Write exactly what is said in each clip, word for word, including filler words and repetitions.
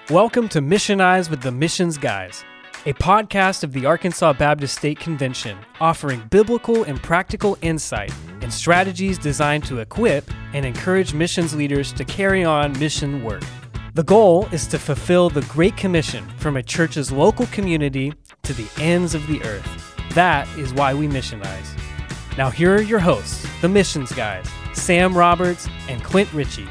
Welcome to Missionize with the Missions Guys, a podcast of the Arkansas Baptist State Convention offering biblical and practical insight and strategies designed to equip and encourage missions leaders to carry on mission work. The goal is to fulfill the Great Commission from a church's local community to the ends of the earth. That is why we missionize. Now here are your hosts, the Missions Guys, Sam Roberts and Clint Ritchie.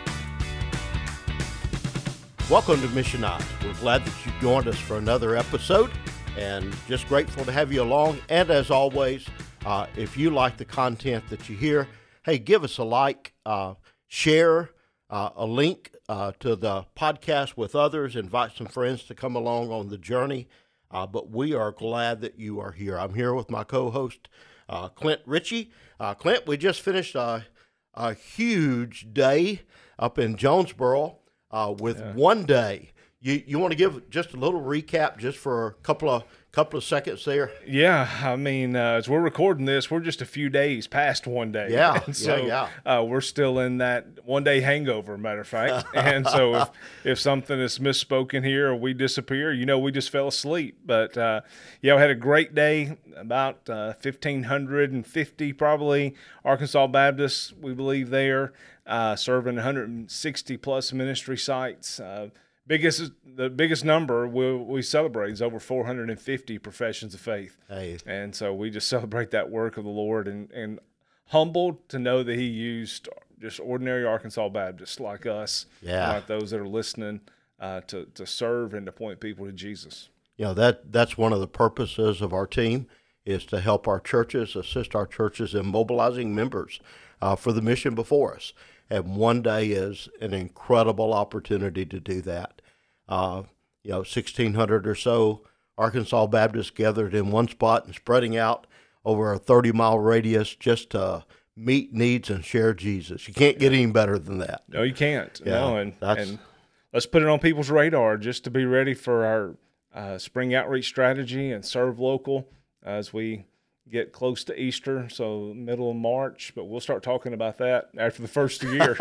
Welcome to Missionize. We're glad that you joined us for another episode and just grateful to have you along. And as always, uh, if you like the content that you hear, hey, give us a like, uh, share uh, a link uh, to the podcast with others, invite some friends to come along on the journey. Uh, but we are glad that you are here. I'm here with my co-host, uh, Clint Ritchie. Uh, Clint, we just finished a, a huge day up in Jonesboro. Uh, with yeah. one day, you you want to give just a little recap, just for a couple of couple of seconds there? Yeah, I mean, uh, as we're recording this, we're just a few days past one day. Yeah, and so, yeah, yeah. Uh, we're still in that one day hangover, matter of fact. And so, if if something is misspoken here or we disappear, you know, we just fell asleep. But uh, yeah, we had a great day. About uh, fifteen fifty probably Arkansas Baptists, we believe there. Uh, serving one hundred sixty plus ministry sites. Uh, biggest, the biggest number we, we celebrate is over four hundred fifty professions of faith. Hey. And so we just celebrate that work of the Lord and, and humbled to know that He used just ordinary Arkansas Baptists like us, yeah. like those that are listening, uh, to, to serve and to point people to Jesus. You know, that that's one of the purposes of our team, is to help our churches, assist our churches in mobilizing members uh, for the mission before us. And one day is an incredible opportunity to do that. Uh, you know, sixteen hundred or so Arkansas Baptists gathered in one spot and spreading out over a thirty-mile radius just to meet needs and share Jesus. You can't get any better than that. No, you can't. Yeah, no, and, and let's put it on people's radar just to be ready for our uh, spring outreach strategy and serve local as we get close to Easter, so middle of March, but we'll start talking about that after the first of the year.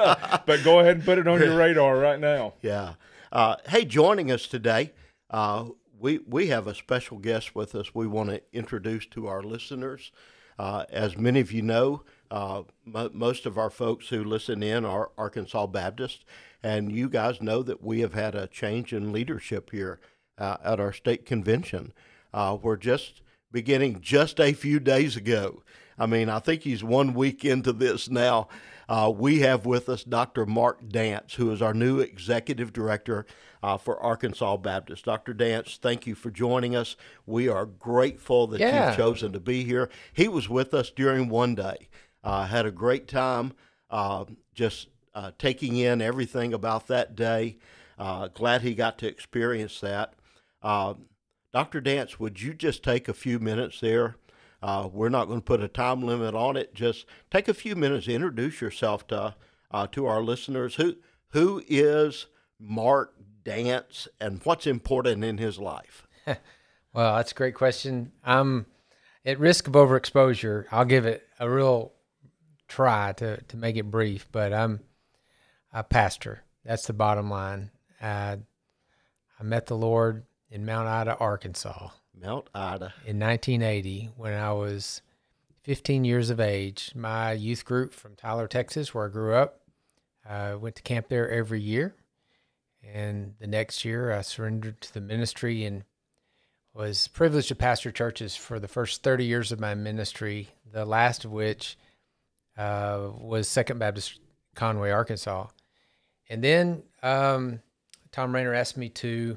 But go ahead and put it on your radar right now. Yeah. Uh, hey, joining us today, uh, we we have a special guest with us we want to introduce to our listeners. Uh, as many of you know, uh, m- most of our folks who listen in are Arkansas Baptist, and you guys know that we have had a change in leadership here uh, at our state convention. Uh, we're just beginning just a few days ago. I mean, I think he's one week into this now. Uh, we have with us Doctor Mark Dance, who is our new Executive Director uh, for Arkansas Baptist. Doctor Dance, thank you for joining us. We are grateful that yeah. you've chosen to be here. He was with us during one day. Uh, had a great time uh, just uh, taking in everything about that day. Uh, glad he got to experience that. Uh, Doctor Dance, would you just take a few minutes there? Uh, we're not going to put a time limit on it. Just take a few minutes to introduce yourself to uh, to our listeners. Who who is Mark Dance, and what's important in his life? Well, that's a great question. I'm at risk of overexposure. I'll give it a real try to to make it brief, but I'm a pastor. That's the bottom line. Uh, I met the Lord in Mount Ida, Arkansas. Mount Ida. In nineteen eighty, when I was fifteen years of age. My youth group from Tyler, Texas, where I grew up, uh, went to camp there every year. And the next year, I surrendered to the ministry and was privileged to pastor churches for the first thirty years of my ministry, the last of which uh, was Second Baptist Conway, Arkansas. And then um, Tom Rainer asked me to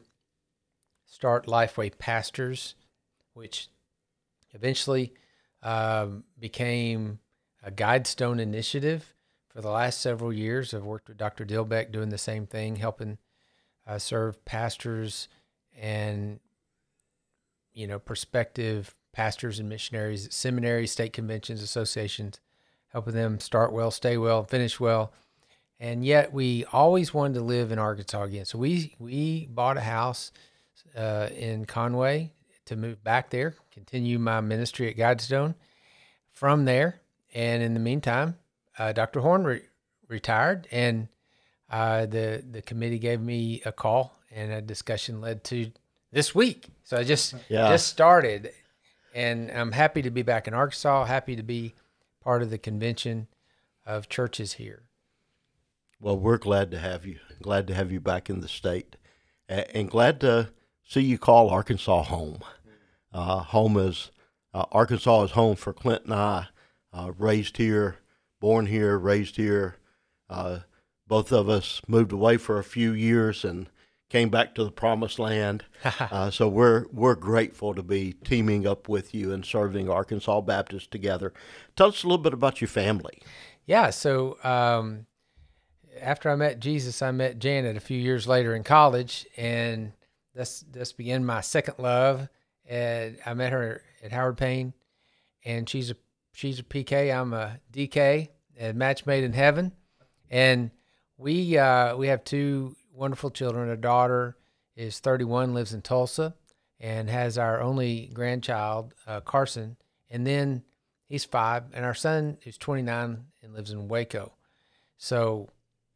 start Lifeway Pastors, which eventually um, became a Guidestone initiative. For the last several years, I've worked with Doctor Dilbeck doing the same thing, helping uh, serve pastors and, you know, prospective pastors and missionaries at seminaries, state conventions, associations, helping them start well, stay well, finish well. And yet we always wanted to live in Arkansas again. So we, we bought a house Uh, in Conway to move back there, continue my ministry at Guidestone from there. And in the meantime, uh, Doctor Horn re- retired, and uh, the the committee gave me a call, and a discussion led to this week. So I just Yeah. just started, and I'm happy to be back in Arkansas. Happy to be part of the convention of churches here. Well, we're glad to have you. Glad to have you back in the state, A- and glad to see you call Arkansas home. Uh, home is uh, Arkansas is home for Clint and I. Uh, raised here, born here, raised here. Uh, both of us moved away for a few years and came back to the promised land. uh, so we're we're grateful to be teaming up with you and serving Arkansas Baptist together. Tell us a little bit about your family. Yeah, so um, after I met Jesus, I met Janet a few years later in college, and this this began my second love. And I met her at Howard Payne, and she's a she's a P K. I'm a D K, a match made in heaven, and we uh, we have two wonderful children. A daughter is thirty-one, lives in Tulsa, and has our only grandchild, uh, Carson, and then he's five, and our son is twenty-nine and lives in Waco. So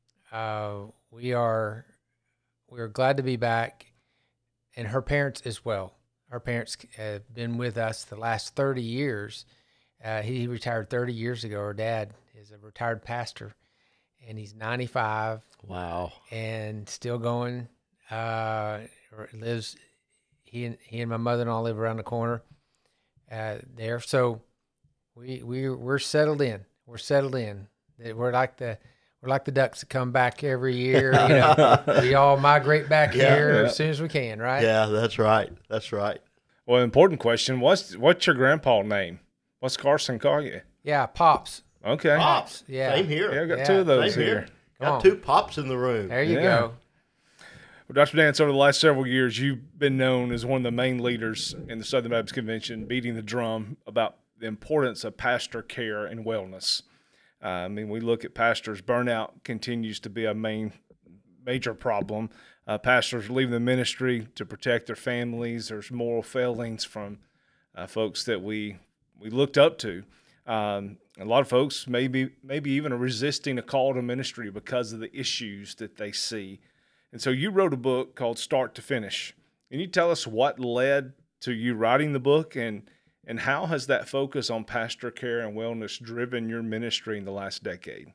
uh, we are we are glad to be back, and her parents as well. Our parents have been with us the last thirty years. Uh, he retired thirty years ago. Our dad is a retired pastor, and he's ninety-five. Wow. And still going. Uh, lives. He and he and my mother-in-law live around the corner uh, there. So we we we're settled in. We're settled in. We're like the we're like the ducks that come back every year. You know, we all migrate back Yeah, here yeah. as soon as we can, right? Yeah, that's right. That's right. Well, important question. What's what's your grandpa name? What's Carson call you? Yeah, pops. Okay. Pops. Yeah. Same here. Yeah, I got Yeah, two of those Same here. here. Come Got on. two pops in the room. There you Yeah. go. Well, Doctor Dance, over the last several years, you've been known as one of the main leaders in the Southern Baptist Convention, beating the drum about the importance of pastor care and wellness. Uh, I mean, we look at pastors, burnout continues to be a main, major problem. Uh, pastors leaving the ministry to protect their families. There's moral failings from uh, folks that we we looked up to. Um, a lot of folks maybe maybe even are resisting a call to ministry because of the issues that they see. And so you wrote a book called Start to Finish. Can you tell us what led to you writing the book, and and how has that focus on pastor care and wellness driven your ministry in the last decade?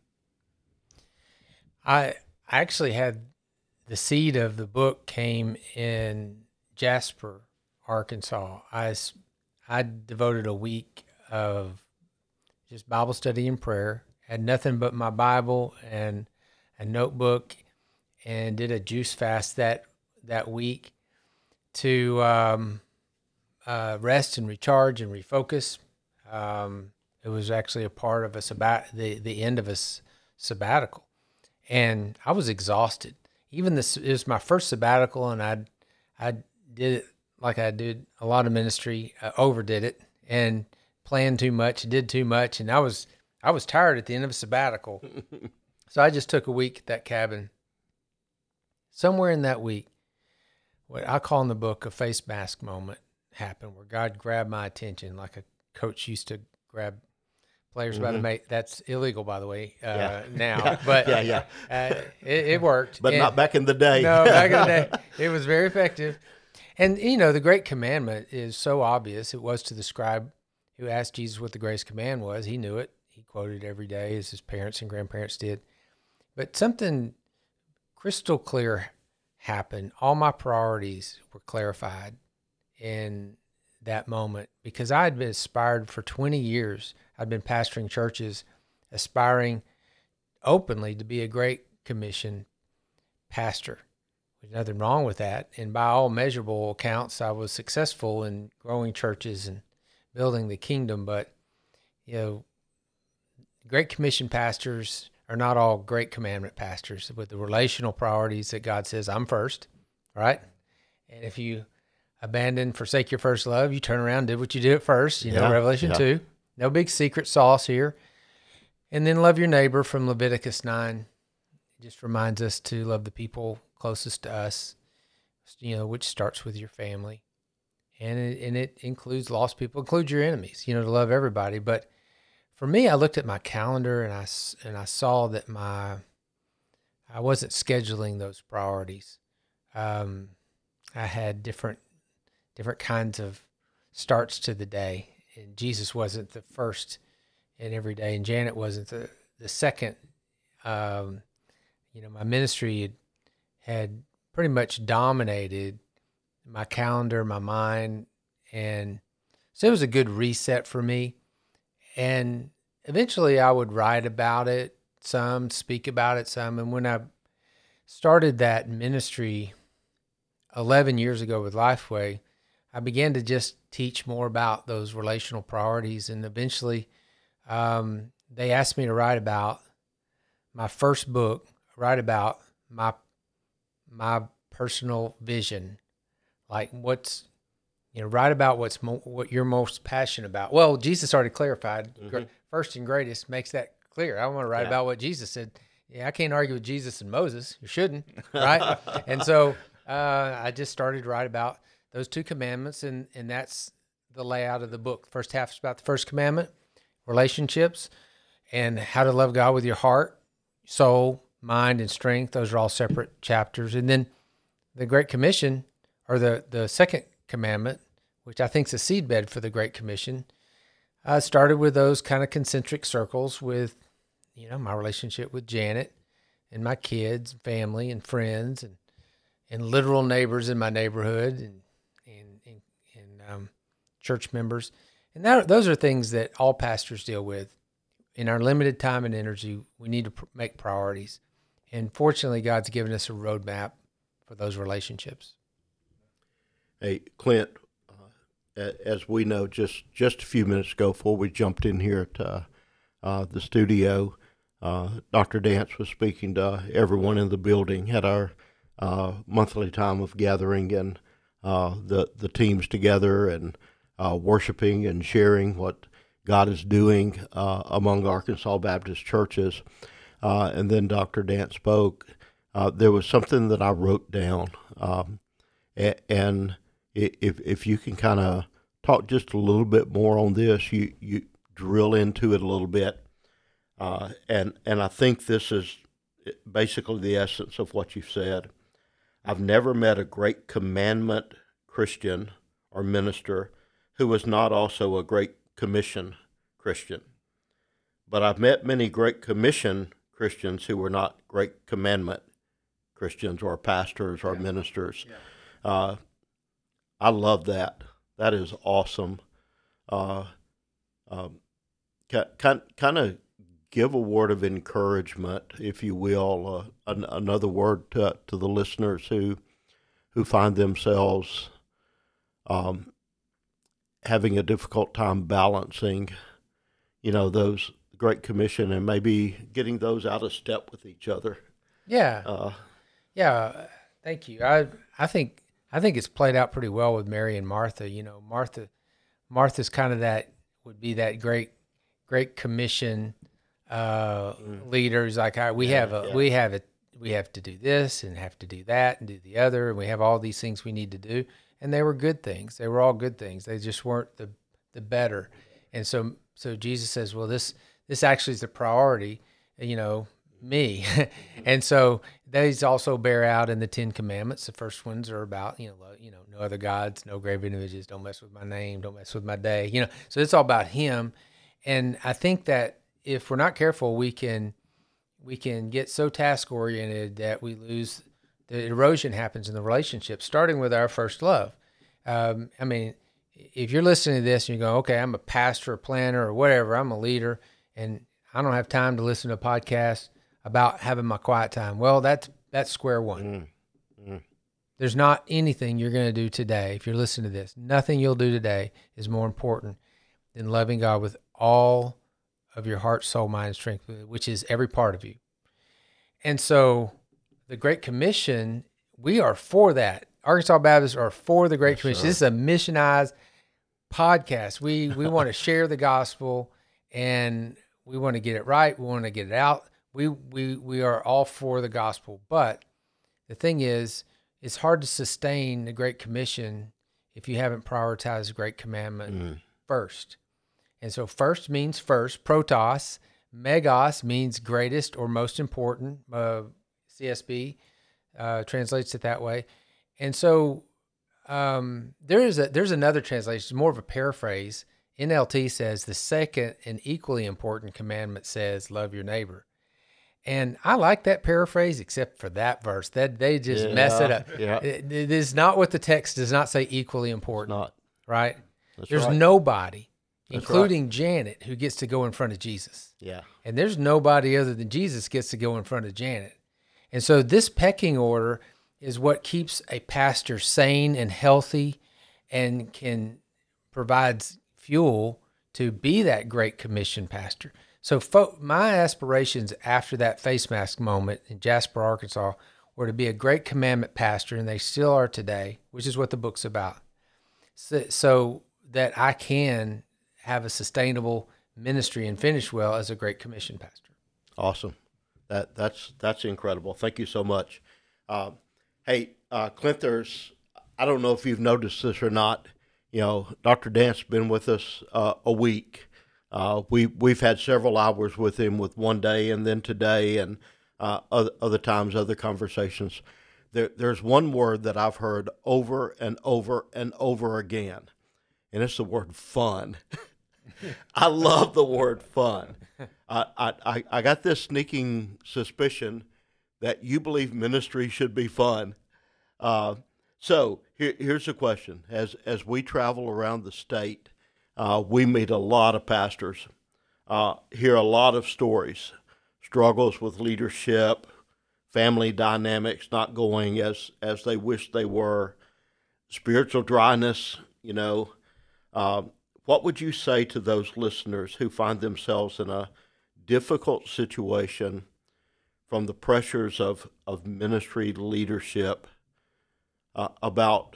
I actually had the seed of the book came in Jasper, Arkansas. I, s- I devoted a week of just Bible study and prayer, had nothing but my Bible and a notebook, and did a juice fast that that week to um, uh, rest and recharge and refocus. Um, it was actually a part of a sabbat, the, the end of a s- sabbatical. And I was exhausted. Even this, it was my first sabbatical, and I, I did it like I did a lot of ministry, uh, overdid it and planned too much, did too much, and I was, I was tired at the end of a sabbatical. So I just took a week at that cabin. Somewhere in that week, what I call in the book a face mask moment happened, where God grabbed my attention like a coach used to grab players by the mate. That's illegal, by the way, uh, Yeah. now. Yeah. But Yeah, yeah. Uh, it, it worked. But And- not back in the day. no, back in the day, it was very effective. And, you know, the great commandment is so obvious. It was to the scribe who asked Jesus what the greatest command was. He knew it. He quoted it every day, as his parents and grandparents did. But something crystal clear happened. All my priorities were clarified in that moment, because I had been aspired for twenty years. I'd been pastoring churches, aspiring openly to be a Great Commission pastor. There's nothing wrong with that. And by all measurable accounts, I was successful in growing churches and building the kingdom. But, you know, Great Commission pastors are not all Great Commandment pastors with the relational priorities that God says, I'm first, right? And if you abandon, forsake your first love, you turn around, did what you did at first, you know, Yeah, Revelation yeah. two. No big secret sauce here. And then love your neighbor from Leviticus nine. It just reminds us to love the people closest to us, you know, which starts with your family. And it, and it includes lost people, includes your enemies, you know, to love everybody. But for me, I looked at my calendar and I, s- and I saw that my I wasn't scheduling those priorities. Um, I had different different kinds of starts to the day, and Jesus wasn't the first in every day, and Janet wasn't the the second. Um, you know, my ministry had, had pretty much dominated my calendar, my mind, and so it was a good reset for me. And eventually I would write about it some, speak about it some. And when I started that ministry eleven years ago with Lifeway, I began to just teach more about those relational priorities. And eventually um, they asked me to write about my first book, write about my my personal vision, like what's, you know, write about what's mo- what you're most passionate about. Well, Jesus already clarified. Mm-hmm. First and greatest makes that clear. I want to write yeah. about what Jesus said. Yeah, I can't argue with Jesus and Moses. You shouldn't, right? And so uh, I just started to write about those two commandments, and and that's the layout of the book. First half is about the first commandment, relationships, and how to love God with your heart, soul, mind, and strength. Those are all separate chapters. And then the Great Commission, or the, the second commandment, which I think is a seedbed for the Great Commission, I started with those kind of concentric circles with, you know, my relationship with Janet and my kids, family, and friends, and and literal neighbors in my neighborhood, and and and, and um, church members. And that, those are things that all pastors deal with. In our limited time and energy, we need to pr- make priorities. And fortunately, God's given us a roadmap for those relationships. Hey, Clint, uh, as we know, just, just a few minutes ago before we jumped in here at uh, uh, the studio, uh, Doctor Dance was speaking to everyone in the building, had our uh, monthly time of gathering and uh, the, the teams together and uh, worshiping and sharing what God is doing uh, among Arkansas Baptist churches. Uh, and then Doctor Dance spoke. Uh, there was something that I wrote down. Um, and, and if if you can kind of talk just a little bit more on this, you, you drill into it a little bit. Uh, and, and I think this is basically the essence of what you've said. I've never met a great commandment Christian or minister who was not also a great commission Christian. But I've met many great commission Christians who were not great commandment Christians or pastors or yeah. ministers. Yeah. Uh, I love that. That is awesome. Uh, um, kind, kind of give a word of encouragement, if you will, uh, an, another word to, to the listeners who who find themselves um, having a difficult time balancing, you know, those Great Commission and maybe getting those out of step with each other. Yeah. Uh, yeah. Thank you. I, I think, I think it's played out pretty well with Mary and Martha. You know, Martha, Martha's kind of that, would be that great, great commission, uh, mm. leaders. Like I, we yeah, have a, yeah. we have it, we have to do this and have to do that and do the other. And we have all these things we need to do. And they were good things. They were all good things. They just weren't the, the better. And so, so Jesus says, well, this, this actually is the priority, you know, me. And so these also bear out in the Ten Commandments. The first ones are about, you know, you know, no other gods, no graven images, don't mess with my name, don't mess with my day, you know, so it's all about him. And I think that if we're not careful, we can, we can get so task oriented that we lose, the erosion happens in the relationship, starting with our first love. Um, I mean, if you're listening to this and you go, okay, I'm a pastor, a planner, or whatever, I'm a leader, and I don't have time to listen to a podcast about having my quiet time. Well, that's that's square one. Mm. Mm. There's not anything you're going to do today, if you're listening to this, nothing you'll do today is more important than loving God with all of your heart, soul, mind, and strength, which is every part of you. And so the Great Commission, we are for that. Arkansas Baptists are for the Great yes, Commission. Sir. This is a missionized podcast. We we want to share the gospel, and we want to get it right. We want to get it out. We we we are all for the gospel. But the thing is, it's hard to sustain the Great Commission if you haven't prioritized the Great Commandment mm. first. And so first means first, protos. Megos means greatest or most important. Uh, C S B uh, translates it that way. And so um, there is a there's another translation, more of a paraphrase. N L T says the second and equally important commandment says, love your neighbor. And I like that paraphrase, except for that verse. That they just Yeah, mess it up. yeah. It, it is not what the text does not say equally important, Not. right? That's There's right. nobody, That's including Janet, who gets to go in front of Jesus. Yeah. And there's nobody other than Jesus gets to go in front of Janet. And so this pecking order is what keeps a pastor sane and healthy and can provide fuel to be that Great Commission pastor. So fo- my aspirations after that face mask moment in Jasper, Arkansas, were to be a Great Commandment pastor, and they still are today, which is what the book's about. So, so that I can have a sustainable ministry and finish well as a Great Commission pastor. Awesome. That that's that's incredible. Thank you so much. Uh, hey, uh, Clint, there's I don't know if you've noticed this or not. You know, Doctor Dance been with us uh, a week. Uh, we we've had several hours with him, with one day and then today, and uh, other, other times, other conversations. There, there's one word that I've heard over and over and over again, and it's the word fun. I love the word fun. I, I, I got this sneaking suspicion that you believe ministry should be fun. Uh, so here, here's the question. As, as we travel around the state, uh, we meet a lot of pastors, uh, hear a lot of stories, struggles with leadership, family dynamics not going as, as they wish they were, spiritual dryness, you know. Uh, what would you say to those listeners who find themselves in a difficult situation from the pressures of, of ministry leadership uh, about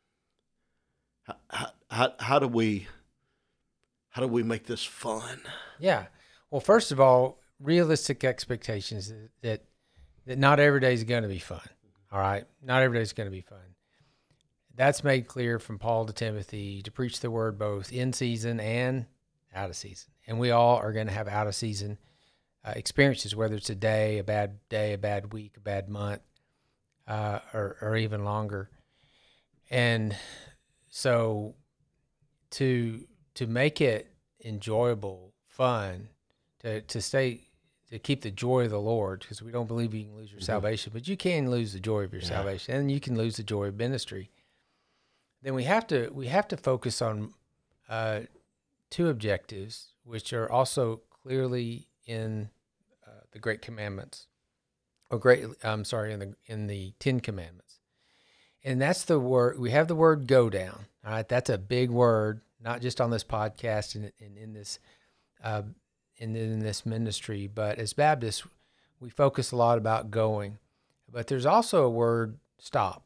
how, how, how do we how do we make this fun? Yeah. Well, first of all, realistic expectations is that that not every day is going to be fun. All right, not every day is going to be fun. That's made clear from Paul to Timothy to preach the word both in season and out of season. And we all are going to have out of season uh, experiences, whether it's a day, a bad day, a bad week, a bad month, uh, or, or even longer. And so to to make it enjoyable, fun, to, to stay, to keep the joy of the Lord, because we don't believe you can lose your mm-hmm. salvation, but you can lose the joy of your yeah. salvation, and you can lose the joy of ministry. Then we have to we have to focus on uh, two objectives, which are also clearly in uh, the Great Commandments, or great. I'm sorry, in the in the Ten Commandments, and that's the word. We have the word "go down." All right, that's a big word, not just on this podcast and, and in this uh, in in this ministry, but as Baptists, we focus a lot about going. But there's also a word "stop."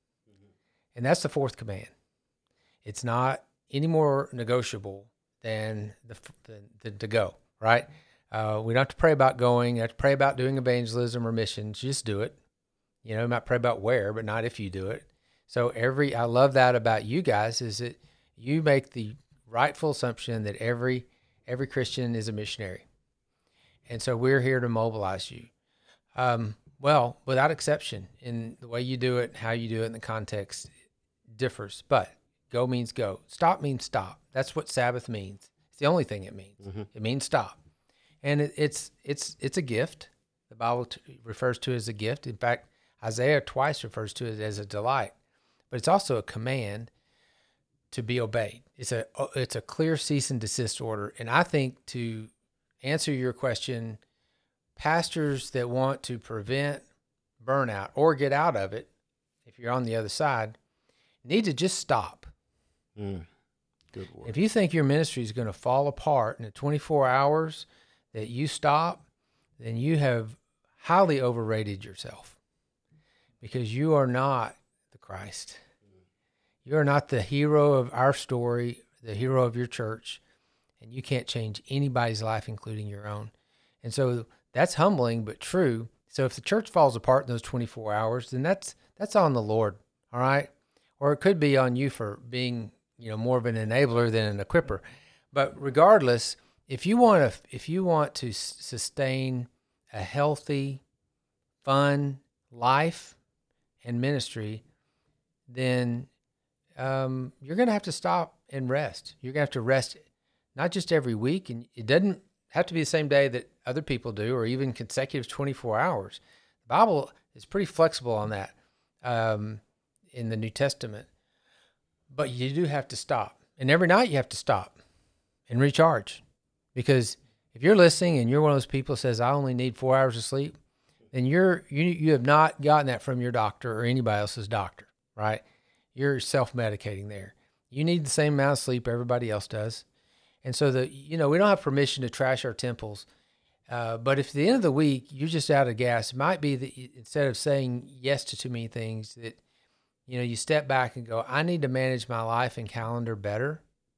And that's the fourth command. It's not any more negotiable than the, the, the to go, right? Uh, we don't have to pray about going. You have to pray about doing evangelism or missions. Just do it. You know, you might pray about where, but not if you do it. So every, I love that about you guys, is that you make the rightful assumption that every every Christian is a missionary. And so we're here to mobilize you. Um, well, without exception, in the way you do it, how you do it in the context, differs, but go means go. Stop means stop. That's what Sabbath means. It's the only thing it means. Mm-hmm. It means stop, and it, it's it's it's a gift. The Bible t- refers to it as a gift. In fact, Isaiah twice refers to it as a delight, but it's also a command to be obeyed. It's a it's a clear cease and desist order. And I think, to answer your question, pastors that want to prevent burnout or get out of it, if you're on the other side, need to just stop. Mm, good word. If you think your ministry is going to fall apart in the twenty-four hours that you stop, then you have highly overrated yourself, because you are not the Christ. You are not the hero of our story, the hero of your church, and you can't change anybody's life, including your own. And so that's humbling but true. So if the church falls apart in those twenty-four hours, then that's that's on the Lord, all right? Or it could be on you for being, you know, more of an enabler than an equipper. But regardless, if you want to, if you want to sustain a healthy, fun life and ministry, then um, you're going to have to stop and rest. You're going to have to rest not just every week, and it doesn't have to be the same day that other people do, or even consecutive twenty-four hours. The Bible is pretty flexible on that um, in the New Testament. But you do have to stop. And every night you have to stop and recharge. Because if you're listening and you're one of those people who says, I only need four hours of sleep, then you're, you you have not gotten that from your doctor or anybody else's doctor, right? You're self-medicating there. You need the same amount of sleep everybody else does. And so, the you know, we don't have permission to trash our temples. Uh, but if at the end of the week you're just out of gas, it might be that you, instead of saying yes to too many things, that you know, you step back and go, I need to manage my life and calendar better.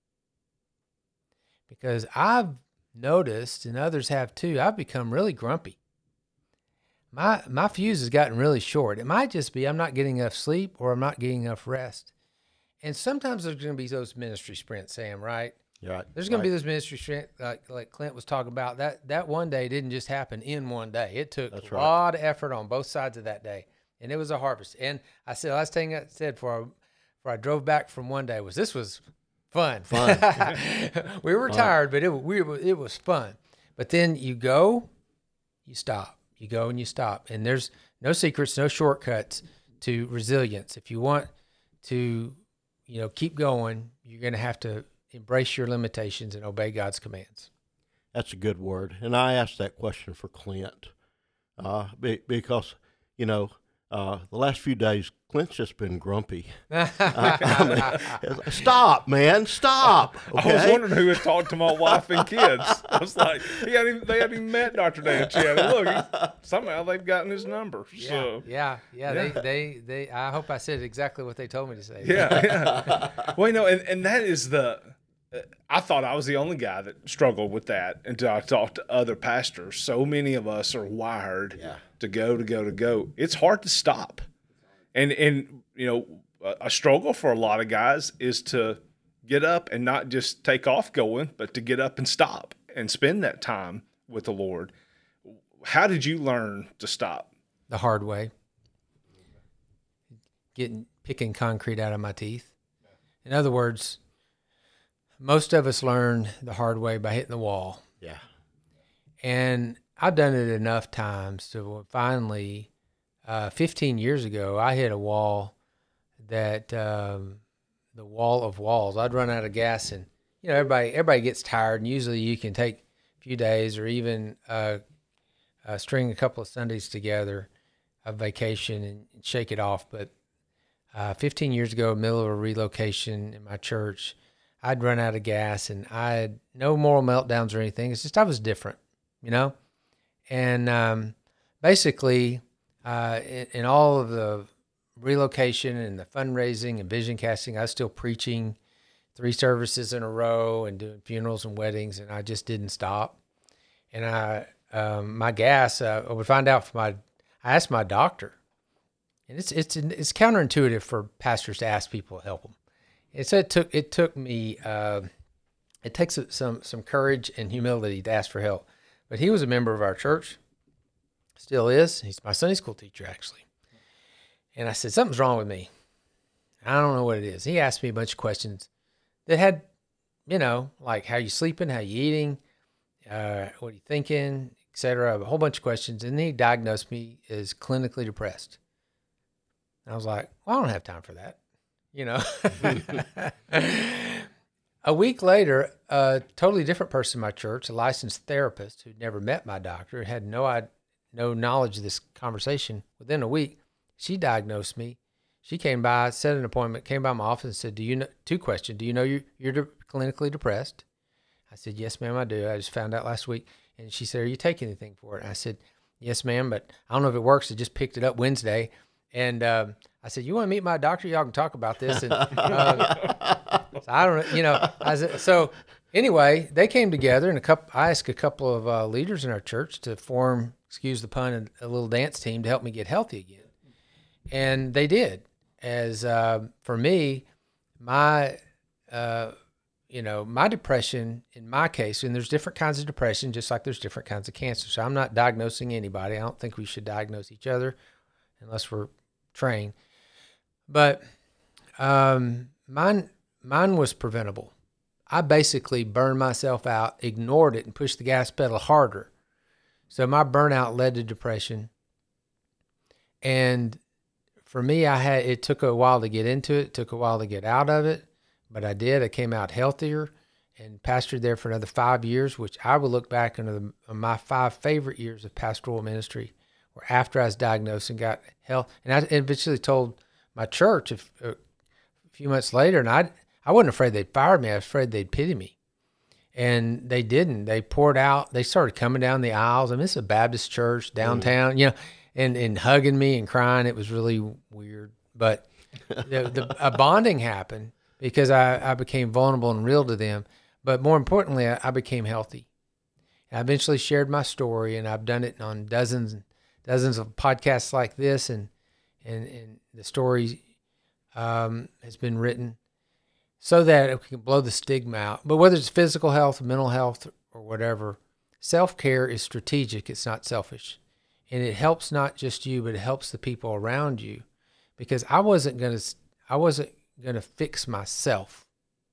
Because I've noticed, and others have too, I've become really grumpy. My my fuse has gotten really short. It might just be I'm not getting enough sleep or I'm not getting enough rest. And sometimes there's going to be those ministry sprints, Sam, right? Yeah, There's going right. to be those ministry sprints, like, like Clint was talking about. That that one day didn't just happen in one day. It took That's a right. lot of effort on both sides of that day. And it was a harvest. And I said, last thing I said before I, before I drove back from one day was, this was fun. Fun. We were Fun. tired, but it, we, it was fun. But then you go, you stop. You go and you stop. And there's no secrets, no shortcuts to resilience. If you want to, you know, keep going, you're going to have to embrace your limitations and obey God's commands. That's a good word. And I asked that question for Clint uh, be, because, you know, uh, the last few days, Clint's just been grumpy. uh, I mean, stop, man, stop. Okay? I was wondering who had talked to my wife and kids. I was like, he hadn't even, they hadn't even met Doctor Dan yet. And look, he, somehow they've gotten his number. Yeah, So. yeah, yeah. Yeah. They, they, they. I hope I said exactly what they told me to say. Yeah, yeah. Well, you know, and, and that is the, uh, I thought I was the only guy that struggled with that until I talked to other pastors. So many of us are wired Yeah. to go, to go, to go. It's hard to stop. And, and you know, a, a struggle for a lot of guys is to get up and not just take off going, but to get up and stop and spend that time with the Lord. How did you learn to stop? The hard way. Getting picking concrete out of my teeth. In other words, most of us learn the hard way by hitting the wall. Yeah. And I've done it enough times to finally, uh, fifteen years ago, I hit a wall that, um, the wall of walls. I'd run out of gas, and, you know, everybody, everybody gets tired, and usually you can take a few days or even, uh, uh string a couple of Sundays together of vacation and, and shake it off. But, uh, fifteen years ago, in the middle of a relocation in my church, I'd run out of gas, and I had no moral meltdowns or anything. It's just I was different, you know? And um, basically, uh, in, in all of the relocation and the fundraising and vision casting, I was still preaching three services in a row and doing funerals and weddings, and I just didn't stop. And I, um, my gas, uh, I would find out from my, I asked my doctor, and it's it's it's counterintuitive for pastors to ask people to help them. It said it took it took me uh, it takes some some courage and humility to ask for help. But he was a member of our church, still is. He's my Sunday school teacher, actually. And I said, something's wrong with me. I don't know what it is. He asked me a bunch of questions that had, you know, like how you sleeping, how you eating, uh, what are you thinking, et cetera, a whole bunch of questions. And then he diagnosed me as clinically depressed. And I was like, well, I don't have time for that. You know, a week later, a totally different person in my church, a licensed therapist who'd never met my doctor, had no no knowledge of this conversation. Within a week, she diagnosed me. She came by, set an appointment, came by my office and said, "Do you know?" Two questions. Do you know you're, you're de- clinically depressed? I said, "Yes, ma'am, I do. I just found out last week." And she said, "Are you taking anything for it?" And I said, "Yes, ma'am, but I don't know if it works. I just picked it up Wednesday." And uh, I said, "You want to meet my doctor? Y'all can talk about this." And uh, so I don't, you know, I said, so anyway, they came together, and a couple. I asked a couple of uh, leaders in our church to form, excuse the pun, a, a little dance team to help me get healthy again, and they did. As uh, for me, my uh, you know, my depression in my case, and there's different kinds of depression, just like there's different kinds of cancer. So I'm not diagnosing anybody. I don't think we should diagnose each other unless we're trained. But um, mine, mine was preventable. I basically burned myself out, ignored it, and pushed the gas pedal harder. So my burnout led to depression. And for me, I had, it took a while to get into it. It took a while to get out of it, but I did. I came out healthier and pastored there for another five years, which I would look back into the, on my five favorite years of pastoral ministry, where after I was diagnosed and got health, and I eventually told my church if, uh, a few months later, and I, I wasn't afraid they'd fire me. I was afraid they'd pity me. And they didn't. They poured out. They started coming down the aisles. I mean, it's a Baptist church downtown, mm. you know, and, and hugging me and crying. It was really weird. But the, the, a bonding happened because I, I became vulnerable and real to them. But more importantly, I, I became healthy. And I eventually shared my story, and I've done it on dozens and dozens of podcasts like this, and and, and the story um, has been written so that we can blow the stigma out. But whether it's physical health, mental health, or whatever, self-care is strategic. It's not selfish. And it helps not just you, but it helps the people around you. Because I wasn't going to I wasn't going to fix myself.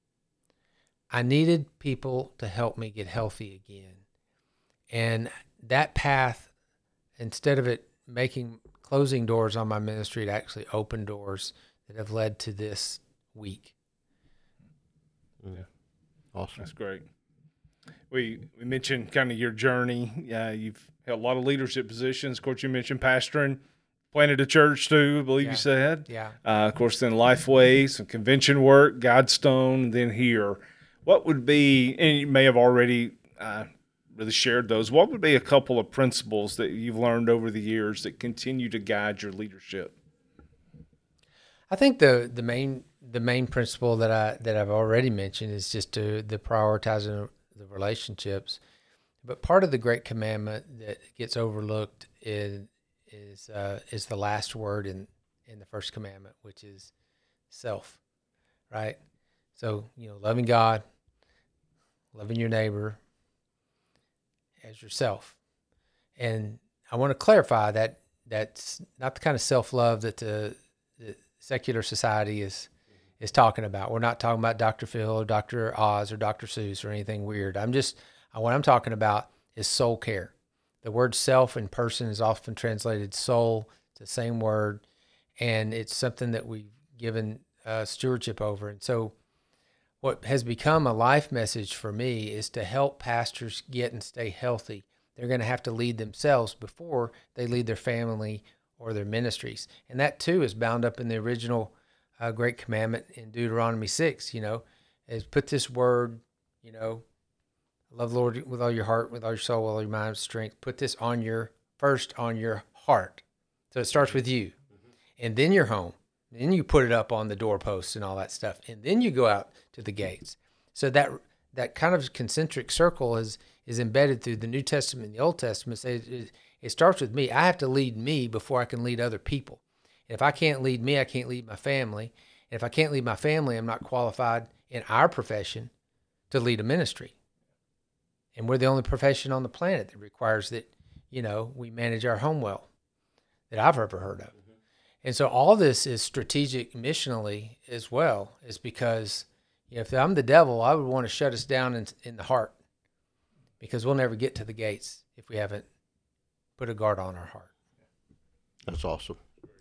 I needed people to help me get healthy again. And that path, instead of it making closing doors on my ministry, it actually opened doors that have led to this week. Yeah, awesome. That's great. We we mentioned kind of your journey. Uh, you've held a lot of leadership positions. Of course, you mentioned pastoring, planted a church too, I believe yeah. you said. Yeah. Uh, of course, then Lifeway, some convention work, Godstone, then here. What would be, and you may have already uh, really shared those, what would be a couple of principles that you've learned over the years that continue to guide your leadership? I think the the main the main principle that I that I've already mentioned is just to the prioritizing the relationships. But part of the great commandment that gets overlooked is is uh, is the last word in in the first commandment, which is self, right? So, you know, loving God, loving your neighbor as yourself. And I want to clarify that that's not the kind of self-love that the, the secular society is is talking about. We're not talking about Doctor Phil or Doctor Oz or Doctor Seuss or anything weird. I'm just, what I'm talking about is soul care. The word self in person is often translated soul. It's the same word, and it's something that we've given uh, stewardship over. And so what has become a life message for me is to help pastors get and stay healthy. They're going to have to lead themselves before they lead their family or their ministries. And that too is bound up in the original uh, great commandment in Deuteronomy six, you know, is put this word, you know, love the Lord with all your heart, with all your soul, with all your mind, strength. Put this on your, first on your heart. So it starts with you. Mm-hmm. And then your home. Then you put it up on the doorposts and all that stuff. And then you go out to the gates. So that that kind of concentric circle is is embedded through the New Testament and the Old Testament. So it, it, it starts with me. I have to lead me before I can lead other people. And if I can't lead me, I can't lead my family. And if I can't lead my family, I'm not qualified in our profession to lead a ministry. And we're the only profession on the planet that requires that, you know, we manage our home well, that I've ever heard of. Mm-hmm. And so all this is strategic missionally as well, is because, you know, if I'm the devil, I would want to shut us down in, in the heart, because we'll never get to the gates if we haven't put a guard on our heart. That's awesome.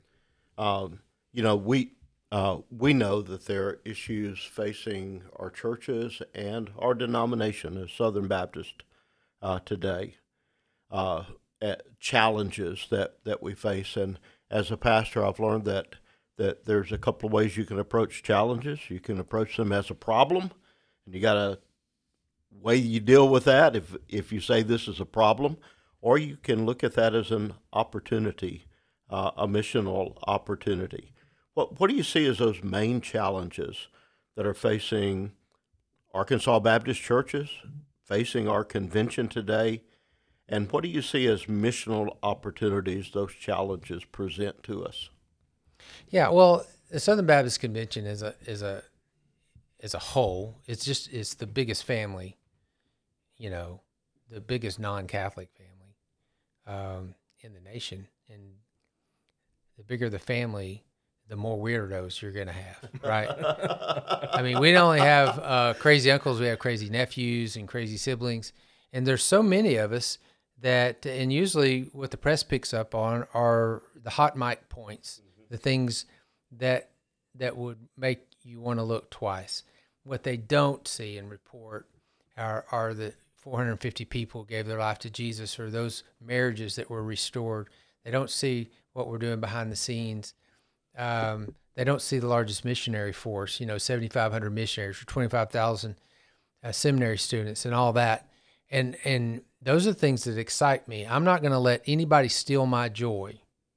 Um, you know, we uh, we know that there are issues facing our churches and our denomination as Southern Baptist uh, today, uh, challenges that, that we face. And as a pastor, I've learned that that there's a couple of ways you can approach challenges. You can approach them as a problem, and you got a way you deal with that if if you say this is a problem, or you can look at that as an opportunity, uh, a missional opportunity. What what do you see as those main challenges that are facing Arkansas Baptist churches, facing our convention today, and what do you see as missional opportunities those challenges present to us? Yeah, well, the Southern Baptist Convention is a is a as a whole. It's just it's the biggest family, you know, the biggest non-Catholic family um, in the nation. And the bigger the family, the more weirdos you're going to have, right? I mean, we don't only have uh, crazy uncles, we have crazy nephews and crazy siblings. And there's so many of us that, and usually what the press picks up on are the hot mic points, mm-hmm. the things that that would make you want to look twice. What they don't see and report are, are the four hundred fifty people who gave their life to Jesus, or those marriages that were restored. They don't see what we're doing behind the scenes. Um, they don't see the largest missionary force, you know, seventy-five hundred missionaries or twenty-five thousand uh, seminary students and all that. And and those are things that excite me. I'm not going to let anybody steal my joy.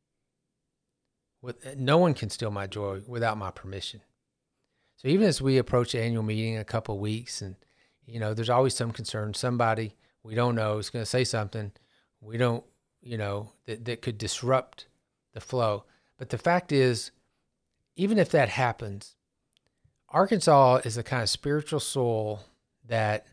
With, no one can steal my joy without my permission. So even as we approach the annual meeting in a couple of weeks, and, you know, there's always some concern. Somebody we don't know is going to say something we don't, you know, that, that could disrupt the flow. But the fact is, even if that happens, Arkansas is the kind of spiritual soil that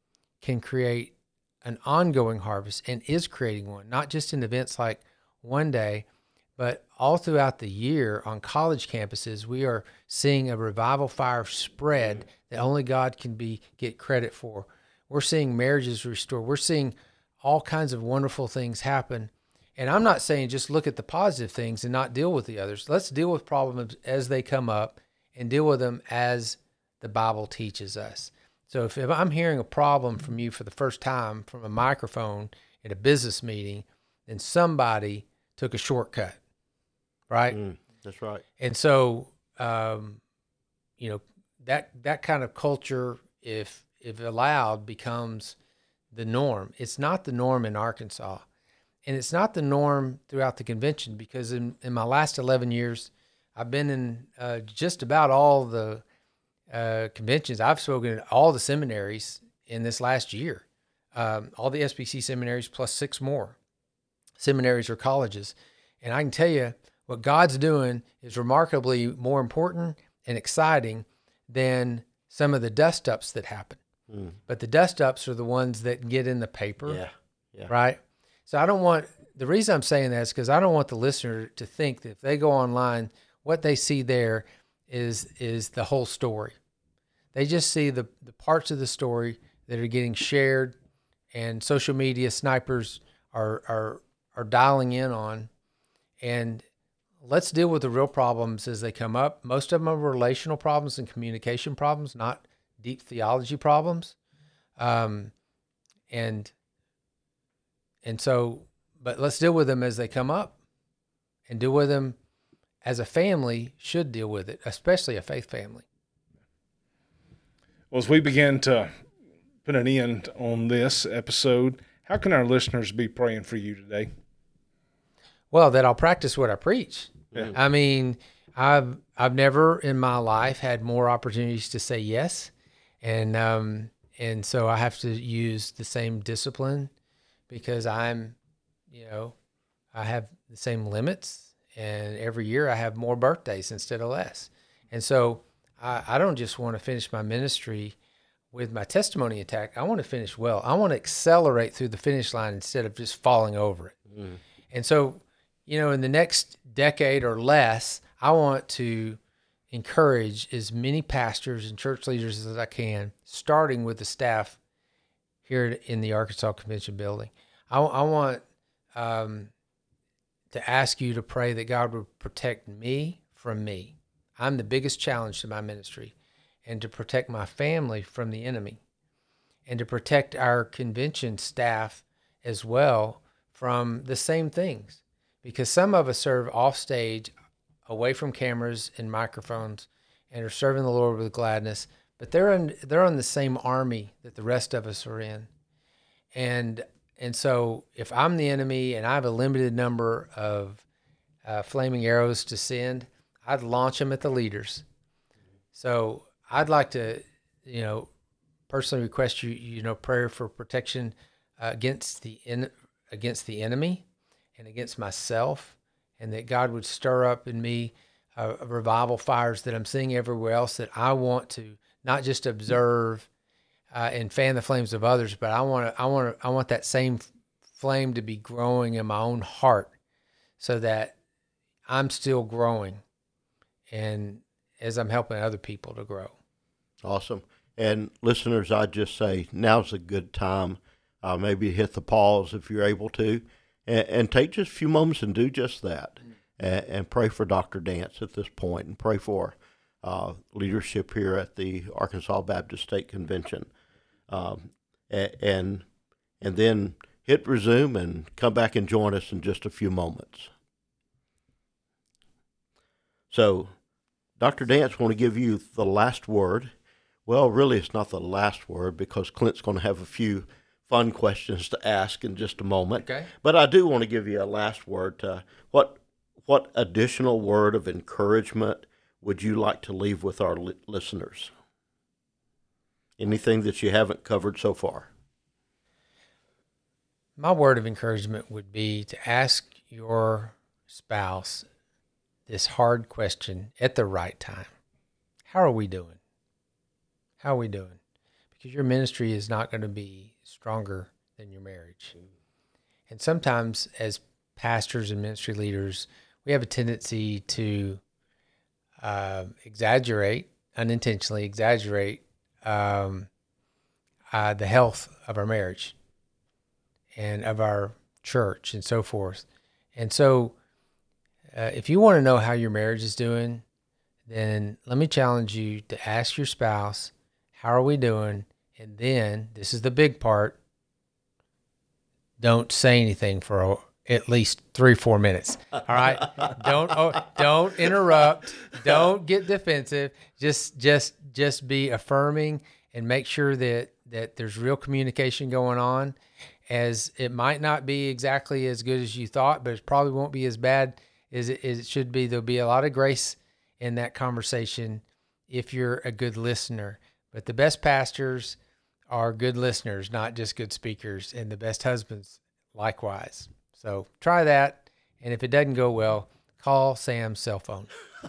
can create an ongoing harvest and is creating one, not just in events like one day, but all throughout the year on college campuses. We are seeing a revival fire spread that only God can be get credit for. We're seeing marriages restored. We're seeing all kinds of wonderful things happen. And I'm not saying just look at the positive things and not deal with the others. Let's deal with problems as they come up and deal with them as the Bible teaches us. So if, if I'm hearing a problem from you for the first time from a microphone at a business meeting, then somebody took a shortcut, right? Mm, that's right. And so, um, you know, that that kind of culture, if if allowed, becomes the norm. It's not the norm in Arkansas. And it's not the norm throughout the convention, because in, in my last eleven years, I've been in uh, just about all the uh, conventions. I've spoken at all the seminaries in this last year, um, all the S B C seminaries plus six more seminaries or colleges. And I can tell you what God's doing is remarkably more important and exciting than some of the dust-ups that happen. Mm. But the dust-ups are the ones that get in the paper, yeah. Yeah. right? So I don't want, the reason I'm saying that is because I don't want the listener to think that if they go online, what they see there is is the whole story. They just see the, the parts of the story that are getting shared, and social media snipers are are are dialing in on. And let's deal with the real problems as they come up. Most of them are relational problems and communication problems, not deep theology problems. Um, and And so, but let's deal with them as they come up, and deal with them as a family should deal with it, especially a faith family. Well, as we begin to put an end on this episode, how can our listeners be praying for you today? Well, that I'll practice what I preach. Yeah. I mean, I've I've never in my life had more opportunities to say yes, and um, and so I have to use the same discipline, because I'm, you know, I have the same limits, and every year I have more birthdays instead of less. And so I, I don't just want to finish my ministry with my testimony intact. I want to finish well. I want to accelerate through the finish line instead of just falling over it. Mm. And so, you know, in the next decade or less, I want to encourage as many pastors and church leaders as I can, starting with the staff here in the Arkansas Convention building. I, I want um, to ask you to pray that God would protect me from me. I'm the biggest challenge to my ministry, and to protect my family from the enemy, and to protect our convention staff as well from the same things. Because some of us serve off stage, away from cameras and microphones, and are serving the Lord with gladness, but they're in, they're on the same army that the rest of us are in. And and so if I'm the enemy and I have a limited number of uh, flaming arrows to send, I'd launch them at the leaders. So I'd like to, you know, personally request you, you know, prayer for protection uh, against the in, against the enemy and against myself, and that God would stir up in me uh, revival fires that I'm seeing everywhere else, that I want to not just observe uh, and fan the flames of others, but I want to, I want to, I want that same flame to be growing in my own heart, so that I'm still growing, and as I'm helping other people to grow. Awesome. And listeners, I'd just say now's a good time. Uh, maybe hit the pause if you're able to, and, and take just a few moments and do just that, mm-hmm. and, and pray for Doctor Dance at this point, and pray for uh, leadership here at the Arkansas Baptist State Convention, um, and, and and then hit resume and come back and join us in just a few moments. So, Doctor Dance, I want to give you the last word. Well, really, it's not the last word, because Clint's going to have a few fun questions to ask in just a moment. Okay. But I do want to give you a last word. To, what what additional word of encouragement would you like to leave with our li- listeners? Anything that you haven't covered so far? My word of encouragement would be to ask your spouse this hard question at the right time. How are we doing? How are we doing? Because your ministry is not going to be stronger than your marriage. And sometimes as pastors and ministry leaders, we have a tendency to uh, exaggerate, unintentionally exaggerate um, uh, the health of our marriage and of our church and so forth. And so uh, if you want to know how your marriage is doing, then let me challenge you to ask your spouse, how are we doing? And then, this is the big part, don't say anything for at least three, four minutes. All right? don't oh, don't interrupt. Don't get defensive. Just just just be affirming, and make sure that, that there's real communication going on. As it might not be exactly as good as you thought, but it probably won't be as bad as it, as it should be. There'll be a lot of grace in that conversation if you're a good listener. But the best pastors are good listeners, not just good speakers, and the best husbands likewise. So try that, and if it doesn't go well, call Sam's cell phone.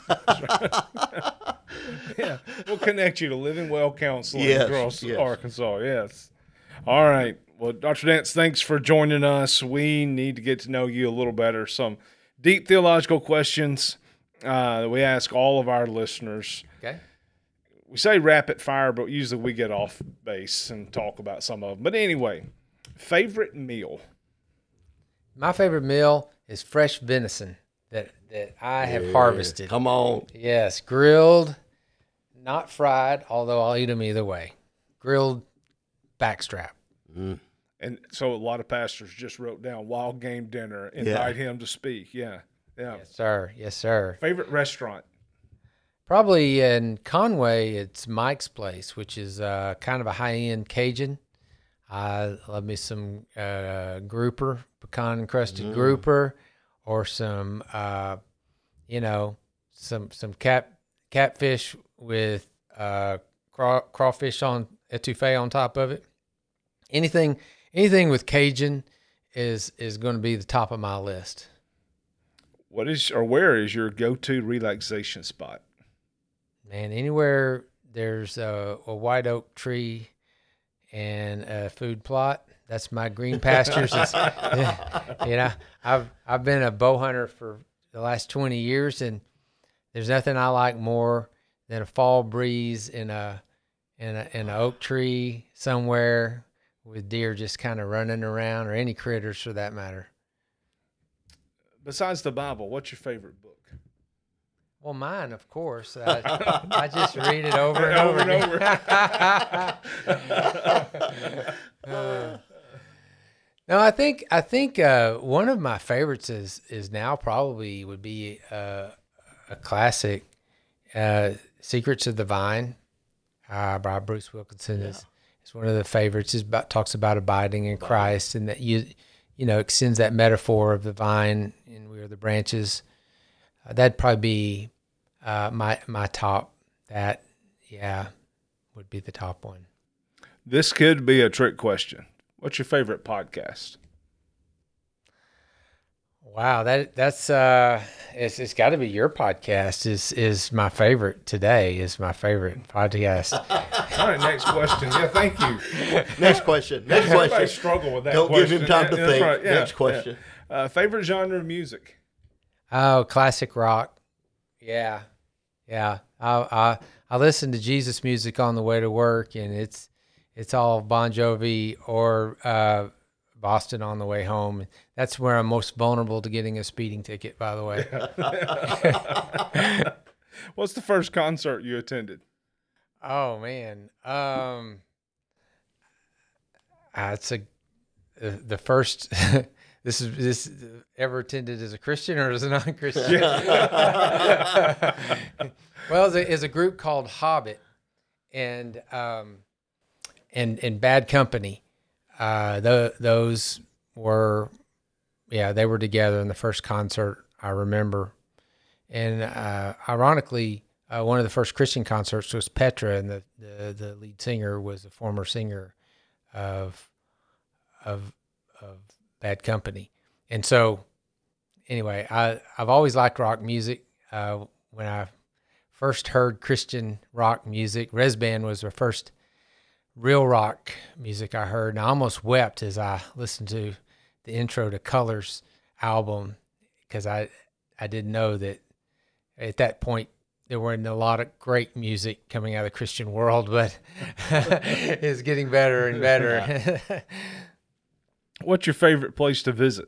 Yeah, we'll connect you to Living Well Counseling yes, across yes. Arkansas. Yes. All right. Well, Doctor Dance, thanks for joining us. We need to get to know you a little better. Some deep theological questions uh, that we ask all of our listeners. Okay. We say rapid fire, but usually we get off base and talk about some of them. But anyway, favorite meal? My favorite meal is fresh venison that, that I have Yeah, harvested. Come on. Yes, grilled, not fried, although I'll eat them either way. Grilled backstrap. Mm. And so a lot of pastors just wrote down wild game dinner, invite Yeah. him to speak. Yeah. Yeah. Yes, sir. Yes, sir. Favorite restaurant? Probably in Conway, it's Mike's Place, which is uh, kind of a high-end Cajun. I love me some uh, grouper, pecan-encrusted Mm. grouper, or some, uh, you know, some some cat catfish with uh, craw, crawfish on etouffee on top of it. Anything anything with Cajun is is going to be the top of my list. What is or where is your go-to relaxation spot? Man, anywhere there's a, a white oak tree and a food plot, that's my green pastures. It's, you know, I've I've been a bow hunter for the last twenty years, and there's nothing I like more than a fall breeze in a in a in an oak tree somewhere with deer just kind of running around, or any critters for that matter. Besides the Bible, what's your favorite book? Well, mine, of course. I, I just read it over and Over over, and again. Uh, no, I think I think uh, one of my favorites is is now probably would be uh, a classic, uh, "Secrets of the Vine" uh, by Bruce Wilkinson. is is one of the favorites. It about talks about abiding in Christ, and that you you know extends that metaphor of the vine, and we are the branches. Uh, that'd probably be uh, my my top. That yeah would be the top one. This could be a trick question. What's your favorite podcast? Wow, that that's uh, it's it's got to be your podcast. Is is my favorite today? Is my favorite podcast. All right, next question. Yeah, thank you. Next question. Next Everybody question. struggle with that. Don't question. give him time to Yeah, that's think. right. Yeah, Next question. yeah. Uh, favorite genre of music? Oh, classic rock. Yeah, yeah. I I I listen to Jesus music on the way to work, and it's it's all Bon Jovi or uh, Boston on the way home. That's where I'm most vulnerable to getting a speeding ticket, by the way. What's the first concert you attended? Oh man, um, uh, it's a uh, the first. This is this ever attended as a Christian or as a non-Christian? Well, as a, as a group called Hobbit, and um, and and Bad Company, uh, the, those were, yeah, they were together in the first concert I remember, and uh, ironically, uh, one of the first Christian concerts was Petra, and the, the, the lead singer was a former singer of of of Bad Company. And so anyway, I, I've always liked rock music. Uh, when I first heard Christian rock music, Resband was the first real rock music I heard. And I almost wept as I listened to the intro to Colors album, because I, I didn't know that at that point there weren't a lot of great music coming out of the Christian world, but it's getting better and better. What's your favorite place to visit?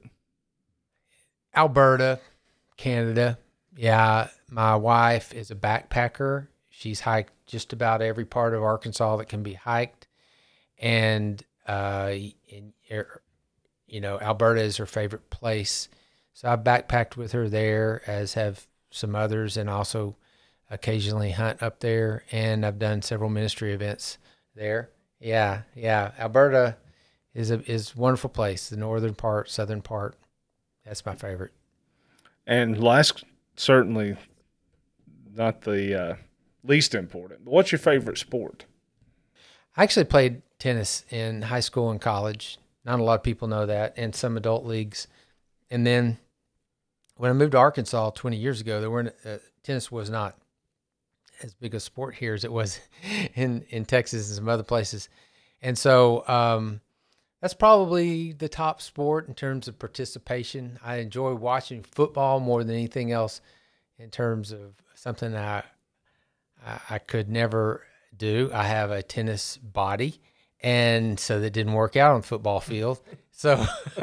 Alberta, Canada. Yeah, my wife is a backpacker. She's hiked just about every part of Arkansas that can be hiked. And, uh, in, you know, Alberta is her favorite place. So I've backpacked with her there, as have some others, and also occasionally hunt up there. And I've done several ministry events there. Yeah, yeah. Alberta is a is a wonderful place. The northern part, southern part. That's my favorite. And last, certainly not the uh, least important, but what's your favorite sport? I actually played tennis in high school and college. Not a lot of people know that, and some adult leagues. And then when I moved to Arkansas twenty years ago, there weren't uh, tennis was not as big a sport here as it was in, in Texas and some other places. And so um, that's probably the top sport in terms of participation. I enjoy watching football more than anything else in terms of something I, I, I could never do. I have a tennis body, and so that didn't work out on the football field. So,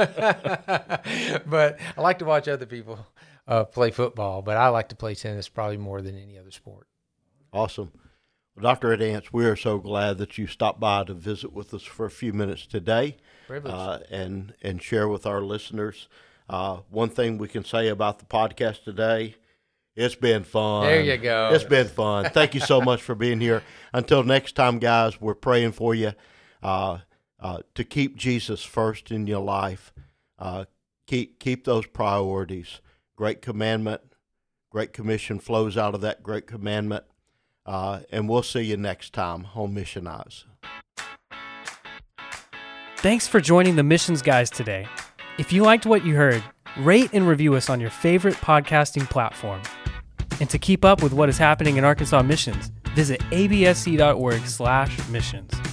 but I like to watch other people uh, play football, but I like to play tennis probably more than any other sport. Awesome. Well, Doctor Ed Ants, we are so glad that you stopped by to visit with us for a few minutes today, uh, and and share with our listeners. Uh, one thing we can say about the podcast today, it's been fun. There you go. It's been fun. Thank you so much for being here. Until next time, guys, we're praying for you uh, uh, to keep Jesus first in your life. Uh, keep keep those priorities. Great commandment, great commission flows out of that great commandment. Uh, and we'll see you next time on Mission Eyes. Thanks for joining the Missions Guys today. If you liked what you heard, rate and review us on your favorite podcasting platform. And to keep up with what is happening in Arkansas Missions, visit absc.org slash missions.